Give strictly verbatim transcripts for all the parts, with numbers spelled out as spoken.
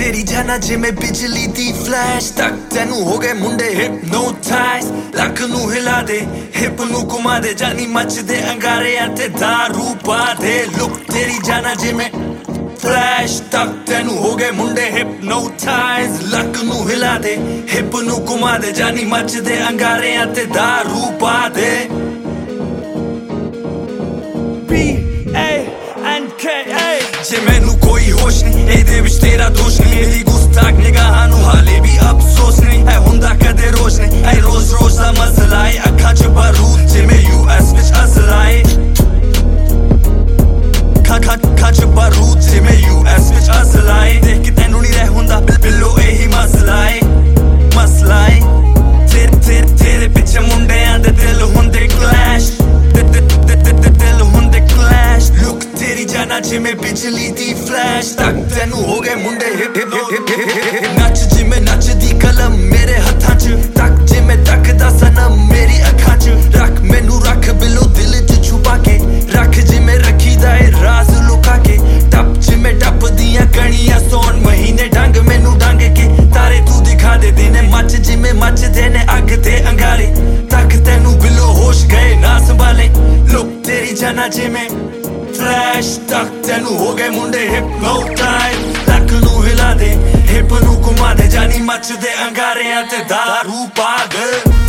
तेरी जाना जिमें बिजली दी फ्लैश तक तेनू हो गए मुंडे हिप्नोटाइज लक नू हिला दे हिप नू घुमा दे जानी मच दे अंगारे ते दारू पा दे लुक तेरी जाना जिमें फ्लैश तक तेनू हो गए मुंडे हिप्नोटाइज लक नू हिला दे हिप नू घुमा दे जानी मच दे अंगारे ते दारू पा दे B A N K A जे मैनू कोई होश नहीं एदे विच तेरा दोष नहीं मेरी गुस्ताख निगाहां नू हाले भी अफसोस नहीं ऐ हुंदा कदे रोज नहीं ऐ रोज रोज दा मसला ऐ अखां च बारूद जिमें यू एस विच असल आए खा खा खा च बारूद जिमें यू एस विच असल आए देख के तैनू नहीं रह हुंदा बिलो एही मसला ऐ मसला ऐ तेरे तेरे तेरे पिछे मुंडियां दे दिल हुंदे क्लैश दिल हुंदे क्लैश लुक तेरी जाना जिमें बिजली दी फ्लैश तक तेनू हो गए मुंडे हिप हिप हिप हिप नच जिमें नच दी कलम मेरे हत्थां च तक जिमें तकदा सनम मेरी अखां च रख मैनू रख बिलो दिल च छुपा के रख जिमें रखी दा ए राज लुका के टप जिमें टप दियां कणियां सोन महीने ढंग मैनू ढंग के तारे तू दिखा दे देने मच जिमें मच देने अग ते अंगारे तक तेनू बिलो होश गए ना संभाले लुक तेरी जाना जिमें फ्लैश तक तेनू हो गए मुंडे हिप्नोटाइज लक नू हिला दे हिप नू घुमा दे जानी मच दे अंगारे ते दारू पा दे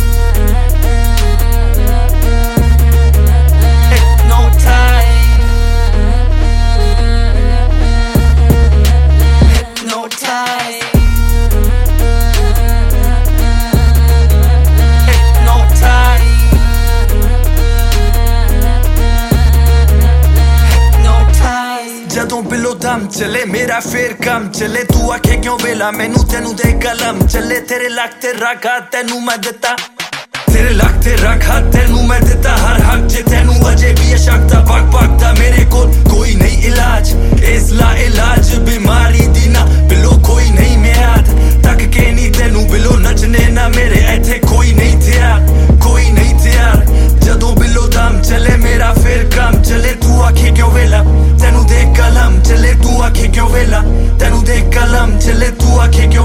जदों बिलो दम चले मेरा फिर कम चले तू आखे क्यों वेला मैनू तेनू दे कलम चले तेरे लक ते रखा तेनू मैं दिता तेरे लक ते रखा तेनू मैं दिता हर हक जे तेनू अजे भी शक्ता पक पकदा मेरे कोल कोई नहीं इलाज इस ला इलाज बीमारी दी ना बिलो कोई नहीं म्याद तक के नहीं तेनू बिलो नचने ना मेरे इत्थे कोई नहीं तैयार कोई नहीं तैयार जदों बिलो दम चले मेरा फिर कम चले तू आखे क्यों वेला तेनू दे कलम चले तू आखे क्यों वेला तेनू दे कलम चले तू आखे क्यों